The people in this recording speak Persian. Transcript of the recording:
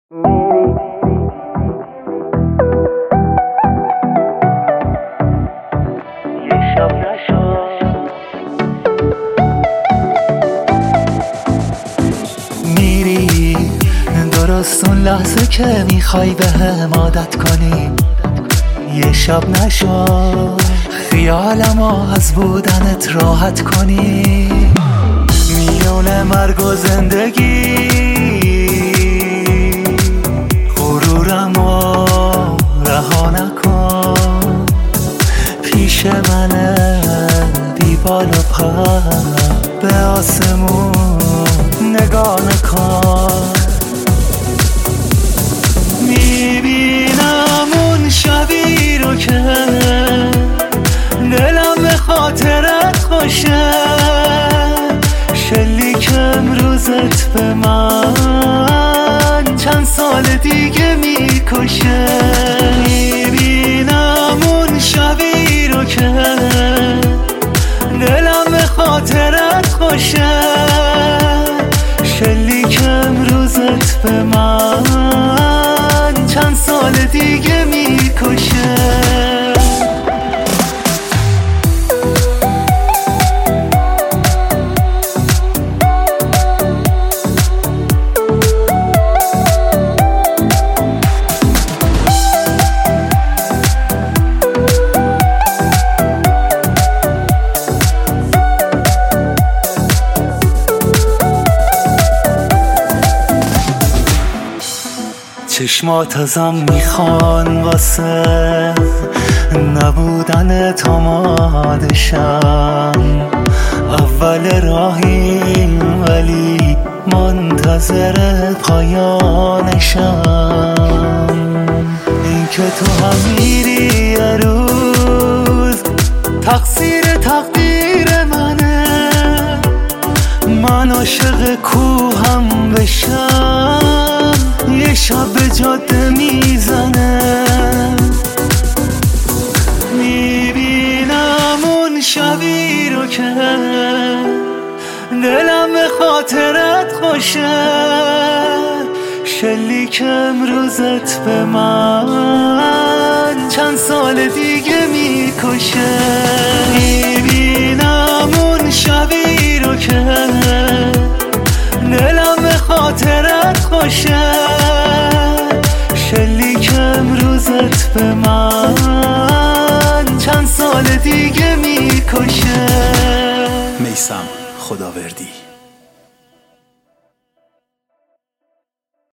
میری درست اون لحظه که میخوای به هم عادت کنی، یه شب نشو خیالمو از بودنت راحت کنی. میونه مرگ و زندگی غرورمو رها نکن، پیش منه بی بال و پر، به آسمون نگاه نکن. میبینم اون شبی رو که دلم به خاطرت خوشه، شلیک امروزت به من چند سال دیگه میکشه. میبینم اون شبی رو که دلم به خاطرت خوشه، شلیک امروزت به من چند سال دیگه میکشه. چشمات ازم میخوان واسه نبودن تو مادشم، اول راهیم ولی منتظر پایانشم. این که تو هم میری یه روز تقصیر تقدیر منه، من عاشق کوهم بشم یه شب به جاده میزنه. میبینم اون شبی رو که دلم به خاطرت خوشه، شلیک امروزت به من چند سال دیگه میکشه. میبینم اون شبی رو که دلم به خاطرت خوشه، شلیک امروزت به من چند سال دیگه میکشه. میثم خداوردی.